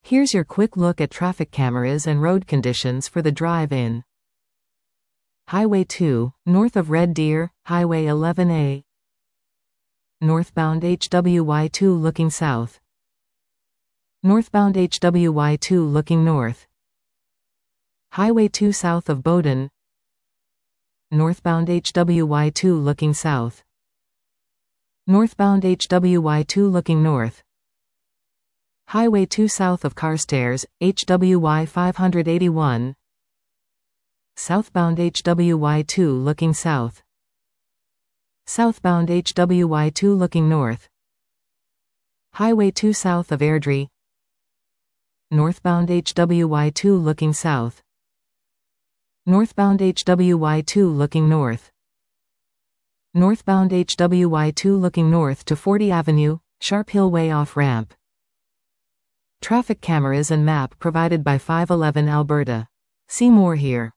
Here's your quick look at traffic cameras and road conditions for the drive in. Highway 2, north of Red Deer, Highway 11A. Northbound HWY2 looking south. Northbound HWY2 looking north. Highway 2 south of Bowdoin. Northbound HWY2 looking south. Northbound HWY2 looking north. Highway 2 south of Carstairs, HWY 581. Southbound HWY2 looking south. Southbound HWY2 looking north. Highway 2 south of Airdrie. Northbound HWY2 looking south. Northbound HWY2 looking north. Northbound HWY2 looking north to 40 Avenue, Sharp Hill Way off-ramp. Traffic cameras and map provided by 511 Alberta. See more here.